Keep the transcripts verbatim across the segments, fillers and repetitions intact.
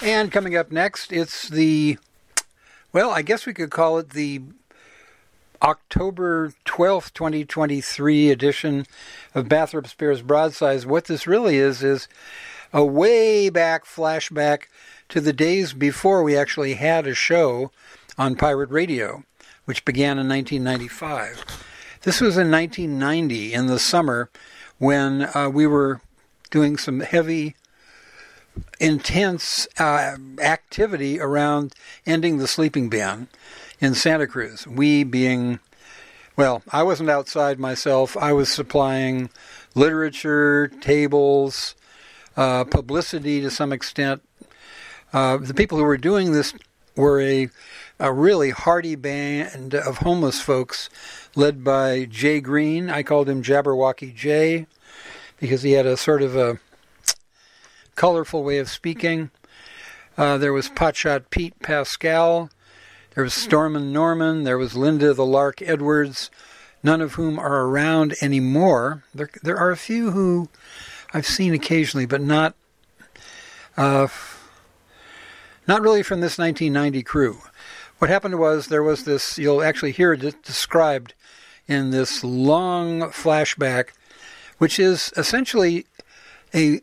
And coming up next, it's the, well, I guess we could call it the October twelfth, twenty twenty-three edition of Bathrops Bears Broadsides. What this really is, is a way back flashback to the days before we actually had a show on pirate radio, which began in nineteen ninety-five. This was in nineteen ninety, in the summer, when uh, we were doing some heavy, intense uh, activity around ending the sleeping ban in Santa Cruz. We being, well, I wasn't outside myself. I was supplying literature, tables, uh, publicity to some extent. Uh, the people who were doing this were a, a really hearty band of homeless folks led by Jay Green. I called him Jabberwocky Jay because he had a sort of a colorful way of speaking. Uh, there was Potshot Pete Pascal. There was Stormin Norman. There was Linda the Lark Edwards, none of whom are around anymore. There, there are a few who I've seen occasionally, but not, uh, not really from this nineteen ninety crew. What happened was there was this, you'll actually hear it described in this long flashback, which is essentially a,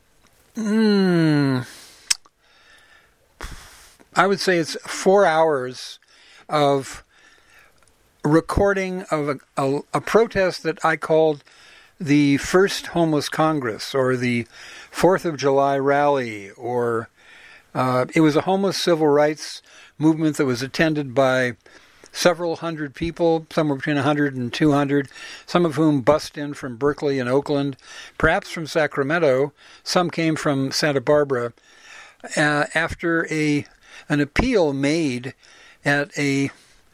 mm, I would say it's four hours of recording of a, a, a protest that I called the First Homeless Congress, or the Fourth of July Rally, or uh, it was a homeless civil rights movement that was attended by several hundred people, somewhere between one hundred and two hundred, some of whom bussed in from Berkeley and Oakland, perhaps from Sacramento. Some came from Santa Barbara. Uh, after a an appeal made at a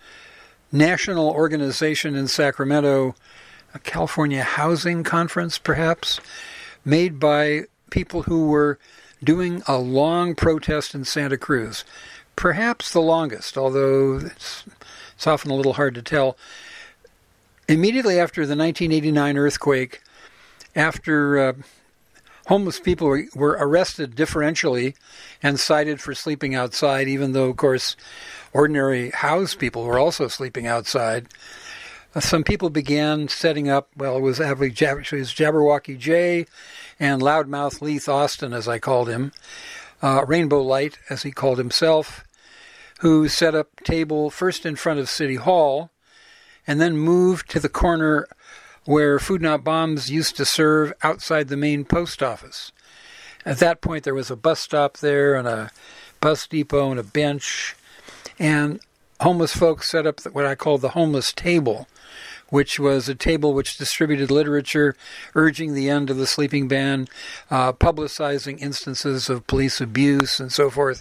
national organization in Sacramento, a California Housing Conference, perhaps, made by people who were doing a long protest in Santa Cruz. Perhaps the longest, although it's, it's often a little hard to tell. Immediately after the nineteen eighty-nine earthquake, after uh, homeless people were, were arrested differentially and cited for sleeping outside, even though, of course, ordinary housed people were also sleeping outside, uh, some people began setting up, well, it was actually Jabberwocky Jay and Loudmouth Leith Austin, as I called him, uh, Rainbow Light, as he called himself, who set up table first in front of City Hall and then moved to the corner where Food Not Bombs used to serve outside the main post office. At that point, there was a bus stop there and a bus depot and a bench, and homeless folks set up what I call the homeless table, which was a table which distributed literature urging the end of the sleeping ban, uh, publicizing instances of police abuse and so forth.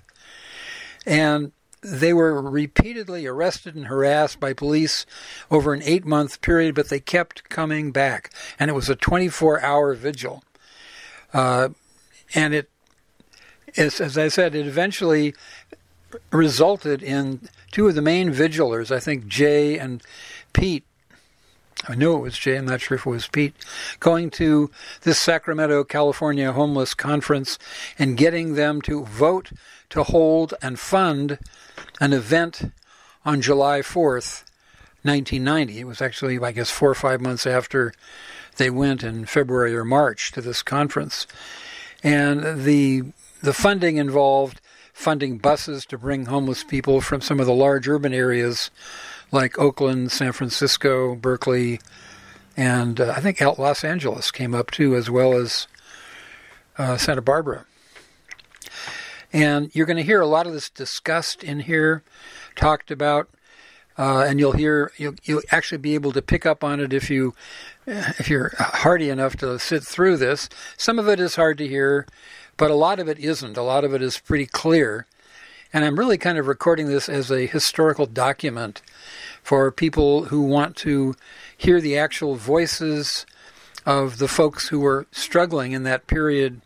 And they were repeatedly arrested and harassed by police over an eight-month period, but they kept coming back. And it was a twenty-four hour vigil. Uh, and it, as, as I said, it eventually resulted in two of the main vigilers, I think Jay and Pete, I knew it was Jay, I'm not sure if it was Pete, going to this Sacramento, California homeless conference and getting them to vote to hold and fund an event on July fourth, nineteen ninety. It was actually, I guess, four or five months after they went in February or March to this conference. And the the funding involved funding buses to bring homeless people from some of the large urban areas like Oakland, San Francisco, Berkeley, and uh, I think out Los Angeles came up too, as well as uh, Santa Barbara. And you're going to hear a lot of this discussed in here, talked about, uh, and you'll hear you'll, you'll actually be able to pick up on it if you if you're hardy enough to sit through this. Some of it is hard to hear, but a lot of it isn't. A lot of it is pretty clear. And I'm really kind of recording this as a historical document for people who want to hear the actual voices of the folks who were struggling in that period.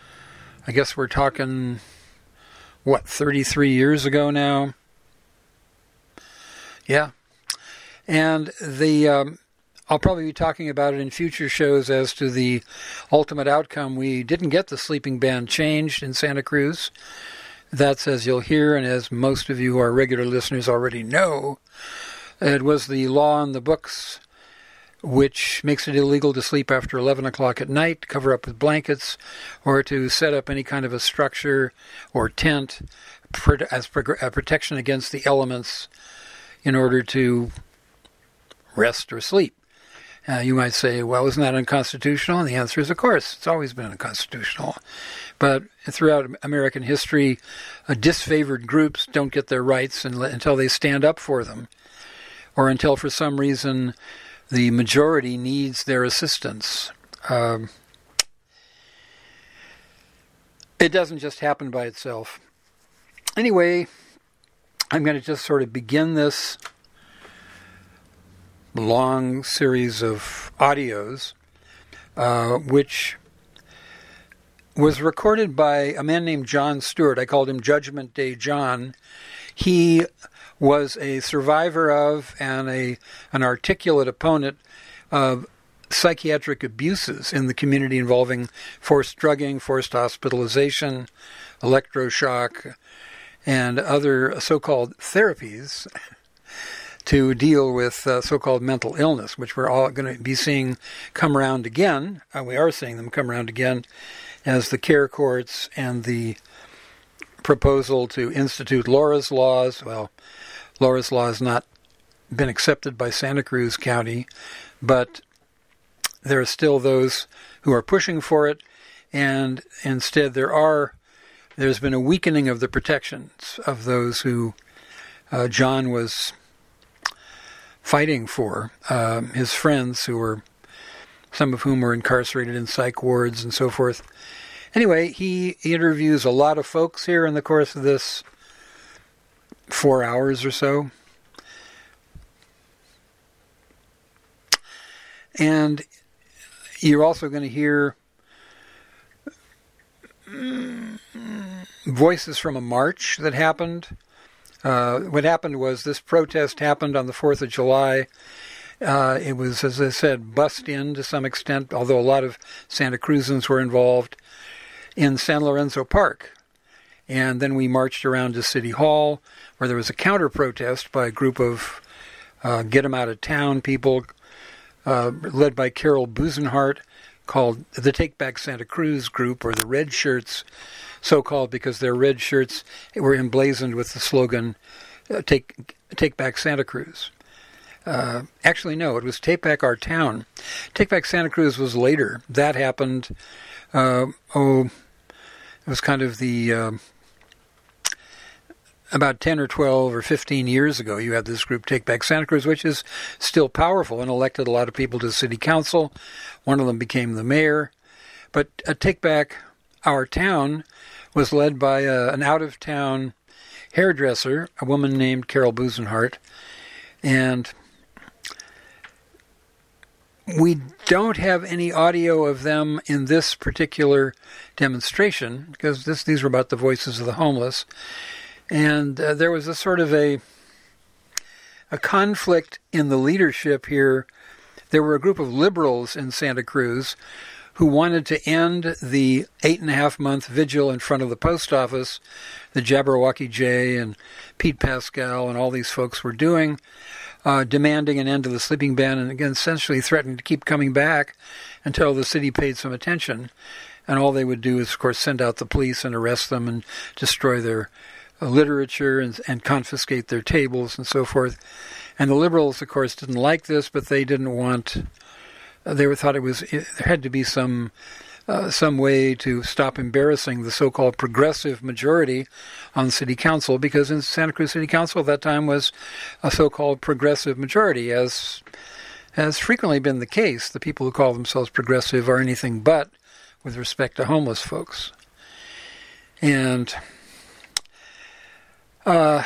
I guess we're talking, what, thirty-three years ago now? Yeah. And the um, I'll probably be talking about it in future shows as to the ultimate outcome. We didn't get the sleeping ban changed in Santa Cruz. That's, as you'll hear, and as most of you who are regular listeners already know, it was the law on the books which makes it illegal to sleep after eleven o'clock at night, cover up with blankets, or to set up any kind of a structure or tent as protection against the elements in order to rest or sleep. Uh, you might say, well, isn't that unconstitutional? And the answer is, of course, it's always been unconstitutional. But throughout American history, uh, disfavored groups don't get their rights until they stand up for them, or until for some reason the majority needs their assistance. Um, it doesn't just happen by itself. Anyway, I'm going to just sort of begin this long series of audios, uh, which was recorded by a man named Jon Stewart. I called him Judgment Day John. He was a survivor of and a an articulate opponent of psychiatric abuses in the community involving forced drugging, forced hospitalization, electroshock, and other so-called therapies to deal with uh, so-called mental illness, which we're all going to be seeing come around again. Uh, we are seeing them come around again as the care courts and the proposal to institute Laura's laws. Well, Laura's law has not been accepted by Santa Cruz County, but there are still those who are pushing for it, and instead there are there's been a weakening of the protections of those who uh, John was fighting for, uh, his friends who were, some of whom were incarcerated in psych wards and so forth. Anyway, he interviews a lot of folks here in the course of this four hours or so. And you're also going to hear voices from a march that happened. Uh, what happened was this protest happened on the fourth of July. Uh, it was, as I said, bussed in to some extent, although a lot of Santa Cruzans were involved, in San Lorenzo Park. And then we marched around to City Hall, where there was a counter-protest by a group of uh, get-em-out-of-town people, uh, led by Carol Busenhart, called the Take Back Santa Cruz group, or the Red Shirts, so-called because their red shirts were emblazoned with the slogan, uh, Take Take Back Santa Cruz. Uh, actually, no, it was Take Back Our Town. Take Back Santa Cruz was later. That happened, uh, oh, it was kind of the, uh, about ten or twelve or fifteen years ago, you had this group, Take Back Santa Cruz, which is still powerful and elected a lot of people to the city council. One of them became the mayor. But uh, Take Back Our Town was led by uh, an out-of-town hairdresser, a woman named Carol Busenhart. And we don't have any audio of them in this particular demonstration, because this, these were about the voices of the homeless. And uh, there was a sort of a a conflict in the leadership here. There were a group of liberals in Santa Cruz who wanted to end the eight and a half month vigil in front of the post office, the Jabberwocky J and Pete Pascal and all these folks were doing, uh, demanding an end to the sleeping ban, and again essentially threatening to keep coming back until the city paid some attention. And all they would do is, of course, send out the police and arrest them and destroy their literature and, and confiscate their tables and so forth. And the liberals, of course, didn't like this, but they didn't want. Uh, they thought it was it, there had to be some uh, some way to stop embarrassing the so-called progressive majority on city council, because in Santa Cruz City Council at that time was a so-called progressive majority, as has frequently been the case. The people who call themselves progressive are anything but with respect to homeless folks. And Uh,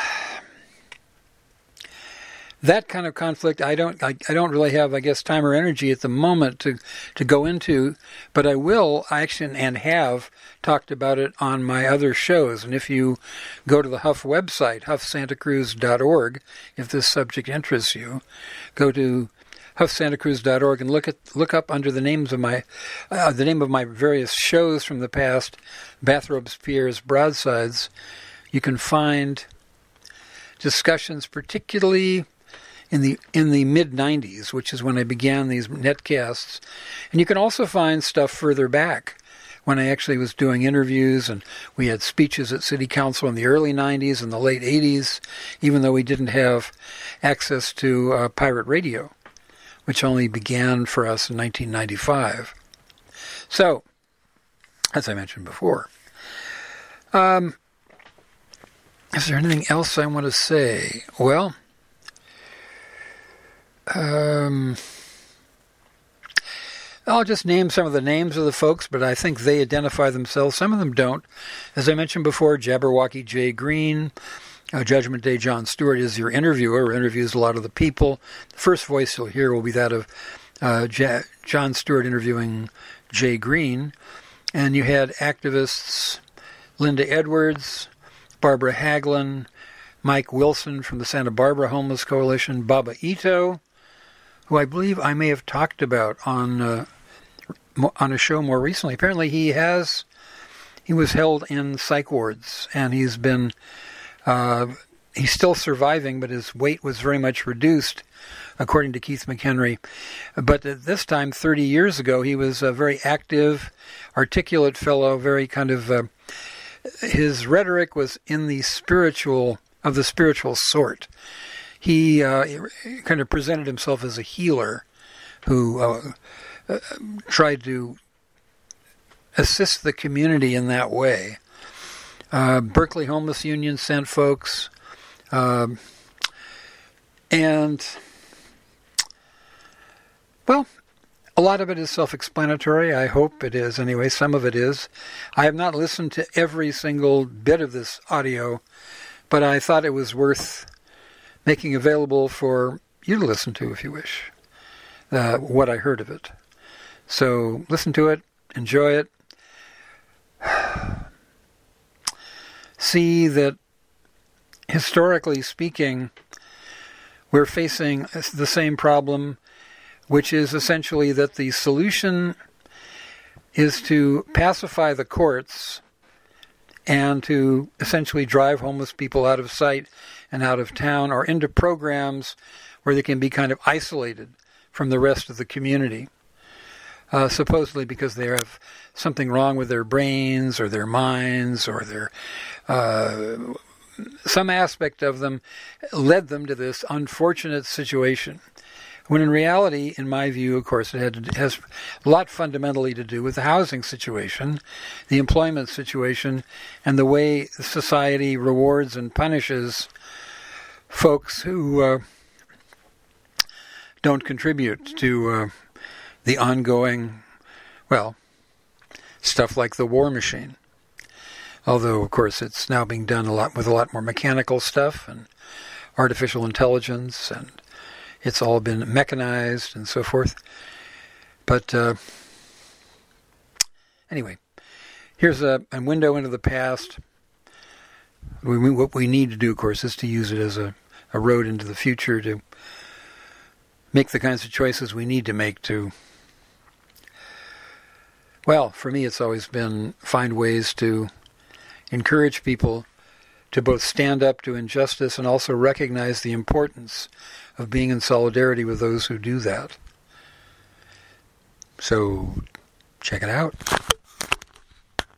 that kind of conflict, I don't, I, I don't really have, I guess, time or energy at the moment to, to go into, but I will actually and have talked about it on my other shows. And if you go to the Huff website, huff santa cruz dot org, if this subject interests you, go to huff santa cruz dot org and look at look up under the names of my uh, the name of my various shows from the past, Bathrobes, Pierres, Broadsides. you can find discussions, particularly in the in the mid nineties, which is when I began these netcasts. And you can also find stuff further back, when I actually was doing interviews, and we had speeches at City Council in the early nineties and the late eighties, even though we didn't have access to uh, pirate radio, which only began for us in nineteen ninety-five. So, as I mentioned before, um, is there anything else I want to say? Well, um, I'll just name some of the names of the folks, but I think they identify themselves. Some of them don't. As I mentioned before, Jabberwocky Jay Green, uh, Judgment Day Jon Stewart is your interviewer, interviews a lot of the people. The first voice you'll hear will be that of uh, J- Jon Stewart interviewing Jay Green. And you had activists Linda Edwards, Barbara Hagelin, Mike Wilson from the Santa Barbara Homeless Coalition, Baba Ito, who I believe I may have talked about on uh, on a show more recently. Apparently he has, he was held in psych wards, and he's been, uh, he's still surviving, but his weight was very much reduced, according to Keith McHenry. But at this time, thirty years ago, he was a very active, articulate fellow, very kind of, uh, his rhetoric was in the spiritual, of the spiritual sort. He uh, kind of presented himself as a healer who uh, uh, tried to assist the community in that way. Uh, Berkeley Homeless Union sent folks, uh, and, well, a lot of it is self-explanatory. I hope it is anyway. Some of it is. I have not listened to every single bit of this audio, but I thought it was worth making available for you to listen to if you wish, uh, what I heard of it. So listen to it, enjoy it. See that, historically speaking, we're facing the same problem, which is essentially that the solution is to pacify the courts and to essentially drive homeless people out of sight and out of town, or into programs where they can be kind of isolated from the rest of the community, uh, supposedly because they have something wrong with their brains or their minds, or their uh, some aspect of them led them to this unfortunate situation. When in reality, in my view, of course, it had to, has a lot fundamentally to do with the housing situation, the employment situation, and the way society rewards and punishes folks who uh, don't contribute to uh, the ongoing, well, stuff like the war machine. Although, of course, it's now being done a lot with a lot more mechanical stuff and artificial intelligence, and it's all been mechanized and so forth. But uh, anyway, here's a, a window into the past. We, what we need to do, of course, is to use it as a, a road into the future to make the kinds of choices we need to make to, well, for me it's always been find ways to encourage people to both stand up to injustice and also recognize the importance of being in solidarity with those who do that. So, check it out.